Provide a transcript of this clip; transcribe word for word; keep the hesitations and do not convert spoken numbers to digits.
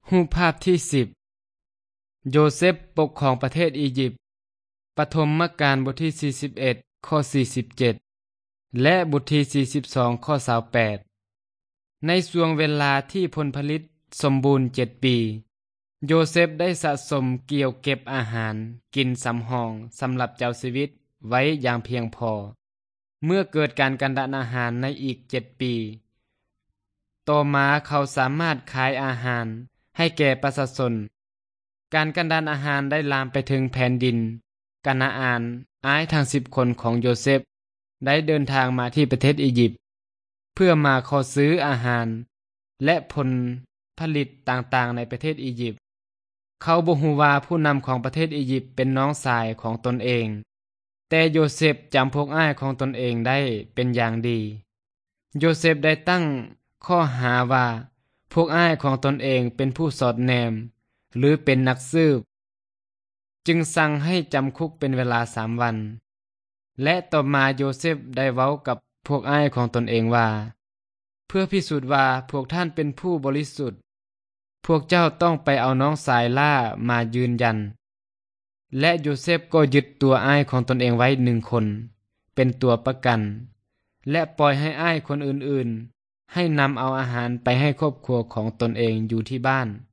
รูปภาพที่สิบโยเซฟปกครองประเทศอียิปต์ปฐมกาลบทที่สี่สิบเอ็ดข้อสี่สิบเจ็ดและบทที่สี่สิบสองข้อยี่สิบแปดในช่วงเวลาที่ผลผลิตสมบูรณ์เจ็ดปีโยเซฟได้สะสมเกี่ยวเก็บอาหารกินสำรองสำหรับเจ้าชีวิตไว้อย่างเพียงพอเมื่อเกิดการกันดานอาหารในอีกเจ็ดปีต่อมาเขาสามารถขายอาหารให้แก่ประชาชนการกันดานอาหารได้ลามไปถึงแผ่นดินกานาอานอ้ายทั้งสิบคนของโยเซฟได้เดินทางมาที่ประเทศอียิปต์เพื่อมาขอซื้ออาหารและผลผลิตต่างๆในประเทศอียิปต์เขาบ่ฮู้ว่าผู้นำของประเทศอียิปต์เป็นน้องชายของตนเองแต่โยเซฟจำพวกอ้ายของตนเองได้เป็นอย่างดีโยเซฟได้ตั้งข้อหาว่าพวกอ้ายของตนเองเป็นผู้สอดแนมหรือเป็นนักสืบจึงสั่งให้จำคุกเป็นเวลาสามวันและต่อมาโยเซฟได้เว้ากับพวกอ้ายของตนเองว่าเพื่อพิสูจน์ว่าพวกท่านเป็นผู้บริสุทธิ์พวกเจ้าต้องไปเอาน้องสายล่ามายืนยันและโยเซฟก็ยึดตัวอ้ายของตนเองไว้หนึ่งคนเป็นตัวประกันและปล่อยให้อ้ายคนอื่นๆให้นำเอาอาหารไปให้ครอบครัวของตนเองอยู่ที่บ้าน